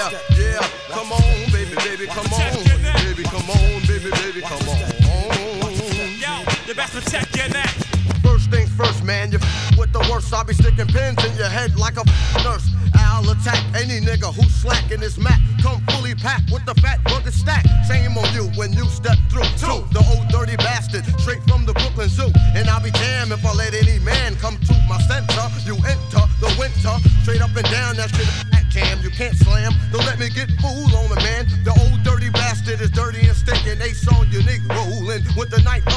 yeah. Come on, baby, baby, come on. Baby, come on, baby, baby, come on. Yo, you best protect your neck. First things first, man, you with the worst. I'll be sticking pins in your head like a nurse. I'll attack any nigga who's slacking his mat. Come fully packed with the fat burger stack. Shame on you when you step through. Two, the old dirty bastard, straight from the Brooklyn Zoo. And I'll be damned if I let any man come to my center. You enter the winter, straight up and down that shit. Cam, you can't slam. Don't let me get fooled on the man. The old dirty bastard is dirty and stinking. Ace on your nigga rolling with the night